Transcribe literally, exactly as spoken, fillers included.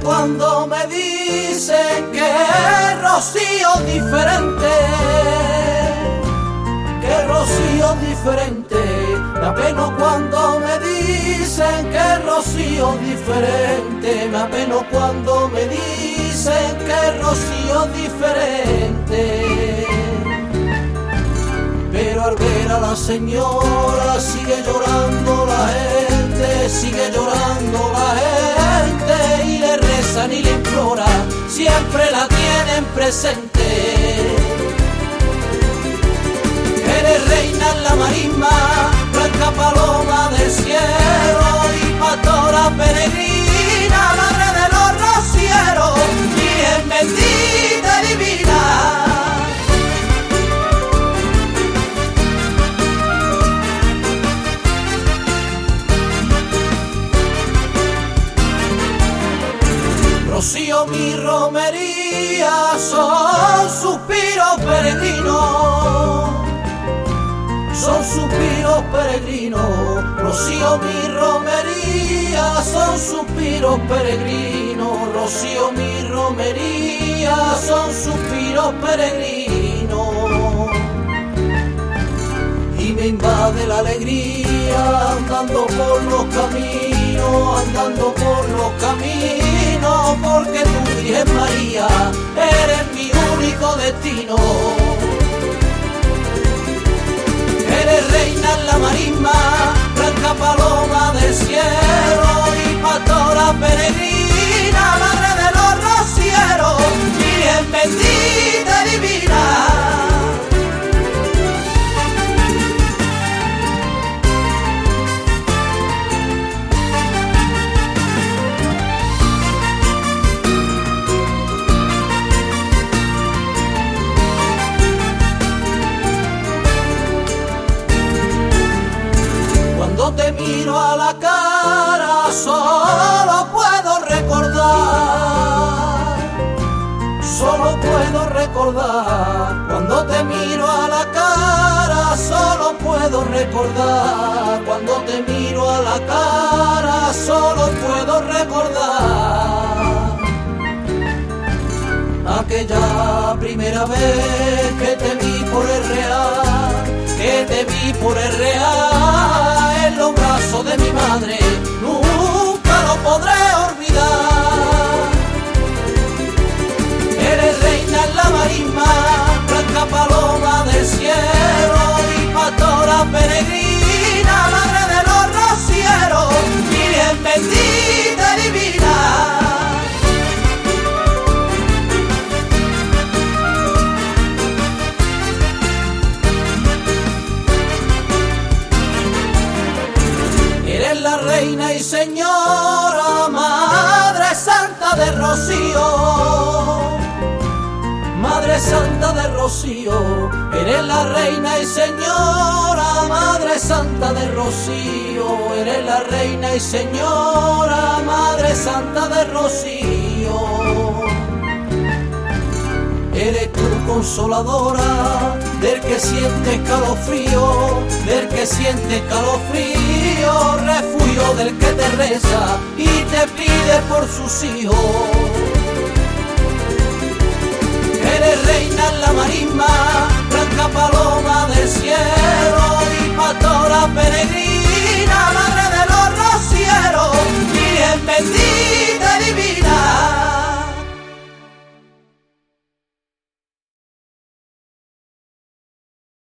cuando me dicen que Rocío diferente, que Rocío diferente. Me apeno cuando me dicen que Rocío diferente, me apeno cuando me dicen que Rocío diferente. Pero al ver a la señora sigue llorando la gente, sigue llorando la gente, y le rezan y le imploran, siempre la tienen presente. Eres reina en la marisma, blanca paloma del cielo y pastora peregrina, madre de los rocieros, Virgen bendita y divina. Rocío, mi romería, son suspiros peregrinos, son suspiros peregrinos. Rocío, mi romería, son suspiros peregrinos. Rocío, mi romería, son suspiros peregrinos. Y me invade la alegría andando por los caminos, andando por los caminos, porque tú, Virgen María, eres mi único destino. Eres reina en la marisma, blanca paloma del cielo y pastora peregrina, madre de los rocieros, Virgen bendita y divina. Cuando te miro a la cara solo puedo recordar, solo puedo recordar. Cuando te miro a la cara solo puedo recordar, cuando te miro a la cara solo puedo recordar aquella primera vez que te vi por el real, que te vi por el real en los brazos de mi madre, nunca lo podré olvidar. Eres reina en la marisma, blanca paloma del cielo y pastora peregrina, madre de los rocieros, Virgen bendita y divina. Reina y señora, Madre Santa de Rocío, Madre Santa de Rocío, eres la reina y señora, Madre Santa de Rocío, eres la reina y señora, Madre Santa de Rocío. Eres tú consoladora del que siente escalofrío, del que siente escalofrío, refugio del que te reza y te pide por sus hijos. Eres reina en la marisma, blanca paloma del cielo